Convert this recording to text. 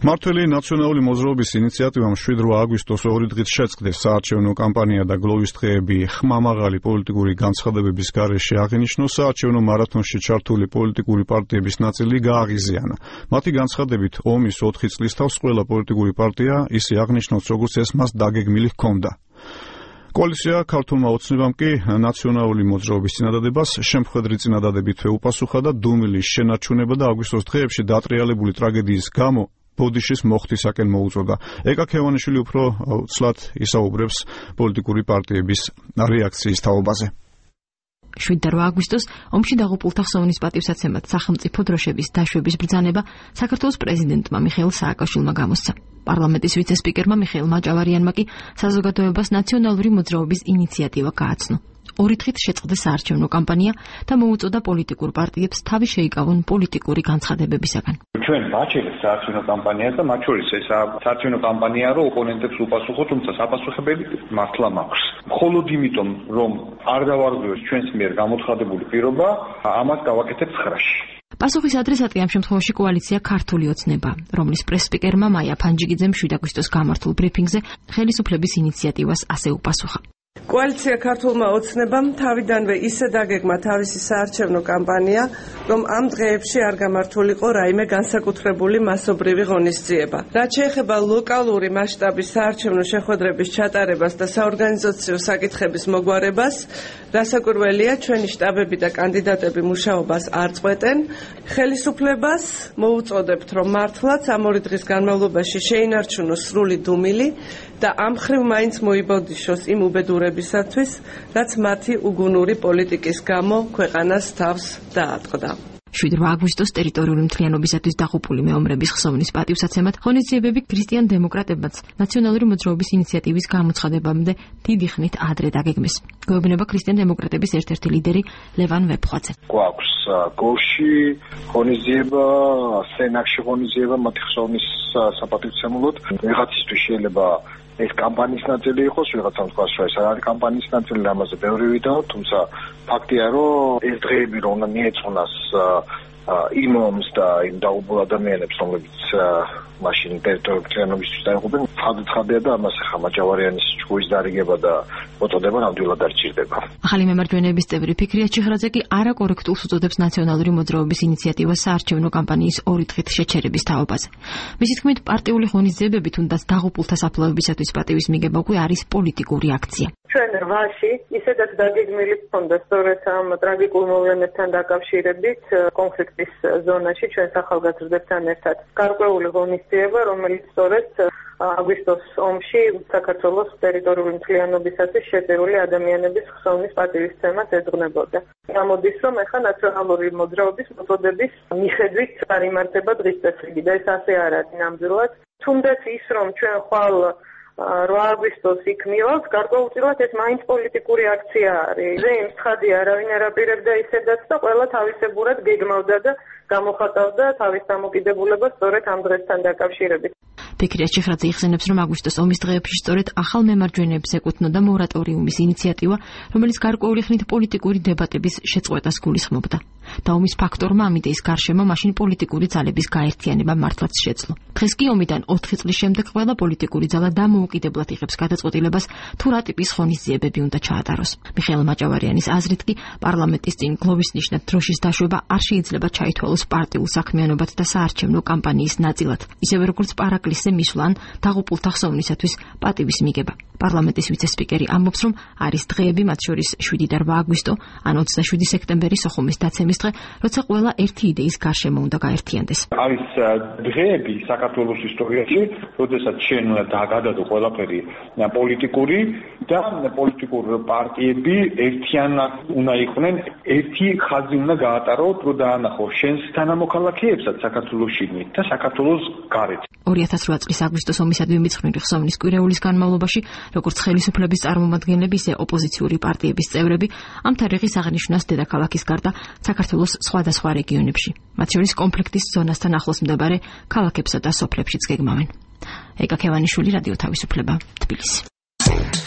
მართველი ნაციონალური მოძრაობის ინიციატივამ 7 აგვისტოს 2 დღით შეწყდეს საარჩევნო კამპანია და გლოვის დღეები ხმამაღალი პოლიტიკური განცხადებების გარეშე აღინიშნოს საარჩევნო მარათონში ჩართული პოლიტიკური პარტიების ნაწილი გააღიზიანა. მათი განცხადებით ომის 4 წლის თავს ყველა პოლიტიკური პარტია ისე აღნიშნავს, როგორც ეს მას დაგეგმილი ჰქონდა. კოალიცია ქართულმა ოცნებამ კი ნაციონალური მოძრაობის წინადადებას შემხედრი წინადადებითვე უპასუხა და დუმილის შენარჩუნება და აგვისტოს დღეებში დატრიალებული ტრაგედიის გამო ბოდიშის მოხდისაკენ მოუწოდა. ეკა ქევანიშვილი უფრო ცლად ისაუბრებს პოლიტიკური პარტიების რეაქციის თაობაზე. 7 აგვისტოს ომში დაღუპულთა ხსოვნის პატივსაცემად სახელმწიფო დროშების დაშვების ბრძანება საქართველოს პრეზიდენტმა მიხეილ სააკაშვილმა გამოსცა. პარლამენტის ვიცე-სპიკერმა მიხეილ მაჭავარიანმა კი საზოგადოებას ნაციონალური მოძრაობის ინიციატივა გააცნო. 2 დღით შეწყდეს საარჩევნო კამპანია და მოუწოდა პოლიტიკურ პარტიებს თავი შეიკავონ პოლიტიკური განცხადებებისაგან. ჩვენ ვაჩერეთ საარჩევნო კამპანიას და მათ შორის ეს საარჩევნო კამპანია რო ოპონენტებს უპასუხოთ, თუმცა საპასუხებელი მართლა მაქვს. მხოლოდ იმიტომ, რომ არ დავარღვევს ჩვენს მიერ გამოცხადებული პირობა, ამას გავაკეთებ 9-ში. პასუხის ადრესატი ამ შემთხვევაში კოალიცია ქართული ოცნება, რომლის პრეს-სპიკერმა მაია ფანჯიგიძემ 7 აგვისტოს გამართულ ბრიფინგზე ხელისუფლების ინიციატივას ასე უპასუხა. კოალიცია ქართულმა ოცნებამ თავიდანვე ისე დაგეგმა თავისი საარჩევნო კამპანია, რომ ამ დღეებში არ გამართულიყო რაიმე განსაკუთრებული მასობრივი ღონისძიება. რაც შეეხება ლოკალური მასშტაბის საარჩევნო შეხვედრების ჩატარებას და საორგანიზაციო საკითხების მოგვარებას, რასაკვირველია, ჩვენი შტაბები და კანდიდატები მუშაობას არ წყვეტენ. ხელისუფლებას მოუწოდებთ, რომ მართლაც ამ 2 დღის განმავლობაში შეინარჩუნოს სრული დუმილი და ამ ხრივ მაინც მოიბოდიშოს იმ უბედურებისათვის, რაც მათი უგუნური პოლიტიკის გამო ქვეყანას თავს დაატყდა. 7 აგვისტოს ტერიტორიული მთლიანობისათვის დაღუპული მეომრების ხსოვნის პატივსაცემად ღონისძიებები ქრისტიან დემოკრატებმაც ნაციონალური მოძრაობის ინიციატივის გამოცხადებამდე დიდი ხნით ადრე დაგეგმეს. გვეუბნება ქრისტიან დემოკრატების ერთ-ერთი ლიდერი ლევან ვეფხვაძე. გვაქვს გოლში ღონისძიება, სენაკში ღონისძიება მათი ხსოვნის საპატივცემულოდ. ვიღაცისთვის შეიძლება ეს კამპანიის ნაწილი იყოს, ვიღაცამ თქვას, რომ ეს არ არის კამპანიის ნაწილი, ამაზე ბევრი ვიდაო, თუმცა ფაქტია, რომ ეს დღეები რომ უნდა მიეწონას იმ ომს და იმ დაღუპულ ადამიანებს, რომლებიც მაშინ ტერიტორიულობისთვის დაიღუპნენ, ცხადია და ამას ახლა მაჭავარიანის ჯგუფის დარიგება და მოწოდება ნამდვილად არ ჭირდება. ახალი მემარჯვენეების წევრი ფიქრია ჩიხრაძე კი არაკორექტულს უწოდებს ნაციონალური მოძრაობის ინიციატივას საარჩევნო კამპანიის 2 დღით შეჩერების თაობაზე. მისი თქმით, პარტიული ღონისძიებები თუნდაც დაღუპულთა საფლავებისათვის პატივის მიგება უკვე არის პოლიტიკური აქცია. ჩვენ 8-ში ისედაც დაგეგმილი ჰქონდა სწორედ ამ ტრაგიკულ მოვლენებთან დაკავშირებით კონფლიქტის ზონაში ჩვენ სახალხოებთან ერთად გარკვეული ღონისძიება, რომელიც სწორედ აგვისტოს ომში საქართველოს ტერიტორიული მთლიანობისათვის შეწირული ადამიანების ხსოვნის პატივისცემას ეძღვნებოდა. გამოდის, რომ ახლა ნაციონალური მოძრაობის მოწოდების მიხედვით არ იმართება დღის წესრიგი და ეს ასე არ არის ნამდვილად. თუნდაც ის, რომ ჩვენ ხვალ 8 აგვისტოს იქ მივალთ, გარკვეულწილად ეს მაინც პოლიტიკური აქცია არის. იმ ცხადია, არავინ არ აპირებდა ისედაც და ყველა თავისებურად გეგმავდა და გამოხატავდა თავის დამოკიდებულებას სწორედ ამ დღესთან დაკავშირებით. ფიქრია ჩიხრაძე იხსენებს, რომ აგვისტოს ომის დღეებში სწორედ ახალ მემარჯვენეებს ეკუთვნოდა მორატორიუმის ინიციატივა, რომელიც გარკვეული ხნით პოლიტიკური დებატების შეწყვეტას გულისხმობდა. და ომის ფაქტორმა ამ იდეის გარშემო მაშინ პოლიტიკური ძალების გაერთიანება მართლაც შეძლო. დღეს კი ომიდან 4 წლის შემდეგ ყველა პოლიტიკური ძალა დამოუკიდებლად იღებს გადაწყვეტილებას, თუ რა ტიპის ღონისძიებები უნდა ჩაატაროს. მიხეილ მაჭავარიანის აზრით კი პარლამენტის წინ გლოვის ნიშნად დროშის დაშვება არ შეიძლება ჩაითვალოს პარტიულ საქმიანობად და საარჩევნო კამპანიის ნაწილად, ისევე როგორც პარაკლისზე მისვლან დაღუპულთა ხსოვნისათვის პატივის მიგება. პარლამენტის ვიცე-სპიკერი ამბობს, რომ არის დღეები, მათ შორის 7 და 8 აგვისტო, ან 27 სექტემბერი სოხუმის დაცემის დღე, როცა ყველა ერთი იდეის გარშემო უნდა გაერთიანდეს. არის დღეები საქართველოს ისტორიაში, როდესაც შენ გადადო ყველაფერი პოლიტიკური და პოლიტიკურ პარტიები ერთიანად უნდა იყვნენ, ერთი ხაზი უნდა გაატაროთ, რომ დაანახო შენს თანამოქალაქეებსაც საქართველოში და საქართველოს გარეთ. 2008 წლის აგვისტოს ომისადმი მიძღვნილი ხსოვნის კვირეულის განმავლობაში, როგორც ხელისუფლების წარმომადგენლები, ისე ოპოზიციური პარტიების წევრები ამ თარიღის აღნიშვნას დედაქალაქის გარდა საქართველოს სხვადასხვა რეგიონებში, მათ შორის კონფლიქტის ზონასთან ახლოს მდებარე ქალაქებსა და სოფლებშიც გეგმავენ. ეკა ქევანიშვილი, რადიო თავისუფლება, თბილისი.